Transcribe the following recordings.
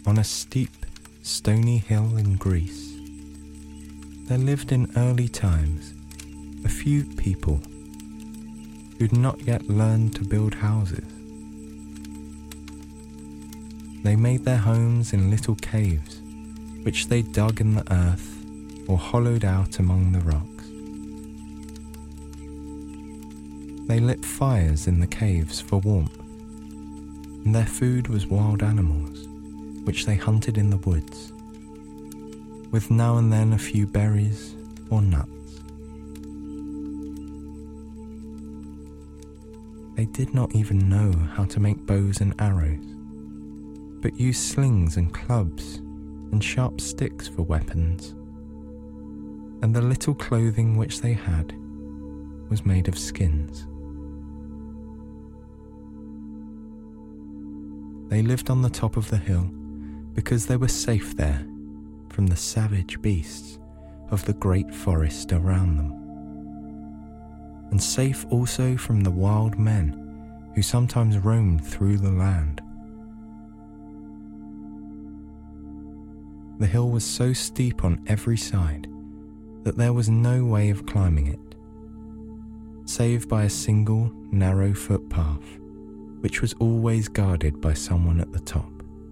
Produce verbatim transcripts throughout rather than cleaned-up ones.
on a steep, stony hill in Greece, there lived in early times a few people who'd not yet learned to build houses. They made their homes in little caves, which they dug in the earth or hollowed out among the rocks. They lit fires in the caves for warmth, and their food was wild animals, which they hunted in the woods, with now and then a few berries or nuts. They did not even know how to make bows and arrows, but used slings and clubs and sharp sticks for weapons, and the little clothing which they had was made of skins. They lived on the top of the hill because they were safe there from the savage beasts of the great forest around them, and safe also from the wild men who sometimes roamed through the land. The hill was so steep on every side that there was no way of climbing it, save by a single narrow footpath, which was always guarded by someone at the top.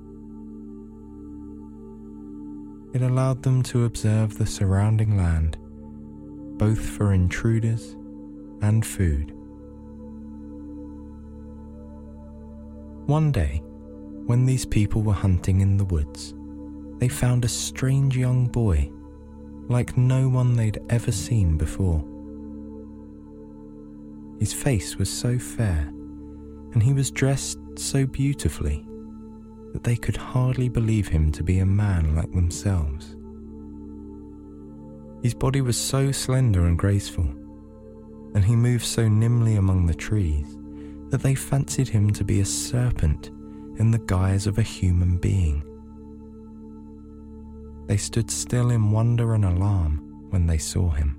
It allowed them to observe the surrounding land, both for intruders and food. One day, when these people were hunting in the woods, they found a strange young boy, like no one they'd ever seen before. His face was so fair, and he was dressed so beautifully, that they could hardly believe him to be a man like themselves. His body was so slender and graceful, and he moved so nimbly among the trees, that they fancied him to be a serpent in the guise of a human being. They stood still in wonder and alarm when they saw him.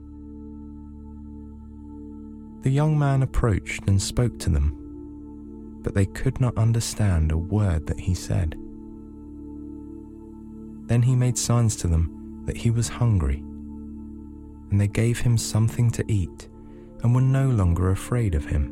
The young man approached and spoke to them, but they could not understand a word that he said. Then he made signs to them that he was hungry, and they gave him something to eat and were no longer afraid of him.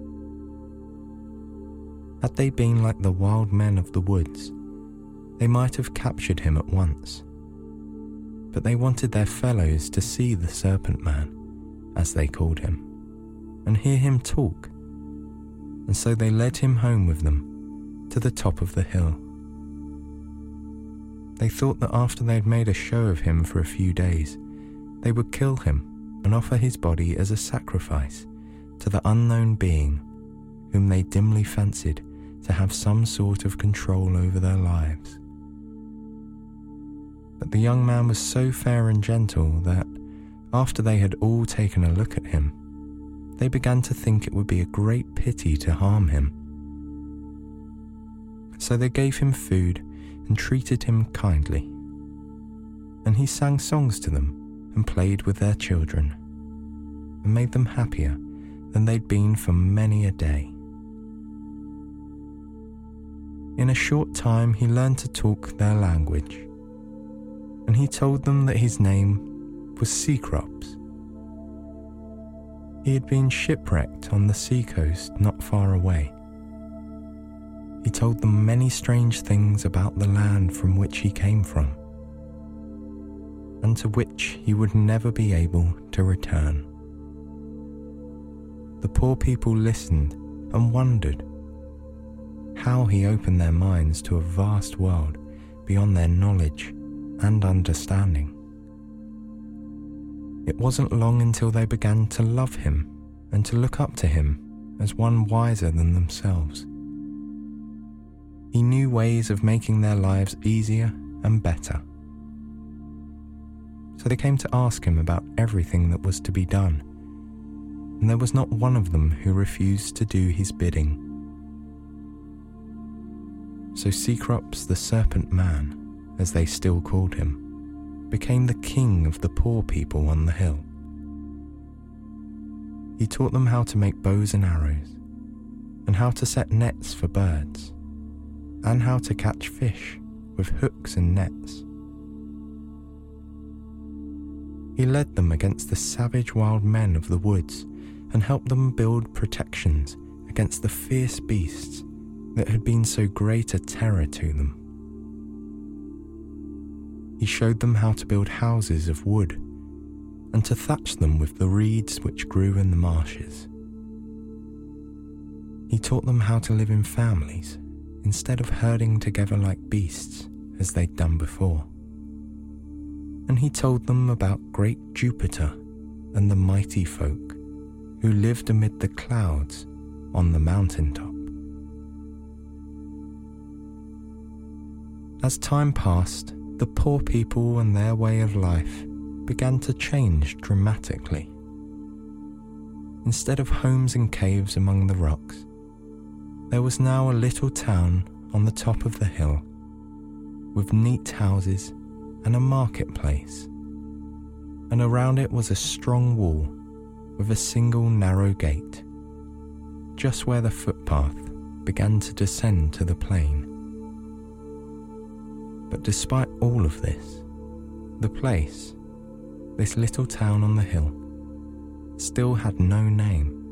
Had they been like the wild men of the woods, they might have captured him at once. But they wanted their fellows to see the serpent man, as they called him, and hear him talk, and so they led him home with them to the top of the hill. They thought that after they had made a show of him for a few days, they would kill him and offer his body as a sacrifice to the unknown being whom they dimly fancied to have some sort of control over their lives. But the young man was so fair and gentle that, after they had all taken a look at him, they began to think it would be a great pity to harm him. So they gave him food and treated him kindly, and he sang songs to them and played with their children, and made them happier than they'd been for many a day. In a short time he learned to talk their language, and he told them that his name was Cecrops. He had been shipwrecked on the seacoast not far away. He told them many strange things about the land from which he came from, and to which he would never be able to return. The poor people listened and wondered how he opened their minds to a vast world beyond their knowledge and understanding. It wasn't long until they began to love him and to look up to him as one wiser than themselves. He knew ways of making their lives easier and better. So they came to ask him about everything that was to be done, and there was not one of them who refused to do his bidding. So Cecrops the Serpent Man, as they still called him, became the king of the poor people on the hill. He taught them how to make bows and arrows, and how to set nets for birds, and how to catch fish with hooks and nets. He led them against the savage wild men of the woods and helped them build protections against the fierce beasts that had been so great a terror to them. He showed them how to build houses of wood and to thatch them with the reeds which grew in the marshes. He taught them how to live in families instead of herding together like beasts as they'd done before. And he told them about great Jupiter and the mighty folk who lived amid the clouds on the mountaintop. As time passed, the poor people and their way of life began to change dramatically. Instead of homes and caves among the rocks, there was now a little town on the top of the hill with neat houses and a marketplace, and around it was a strong wall with a single narrow gate, just where the footpath began to descend to the plain. But despite all of this, the place, this little town on the hill, still had no name.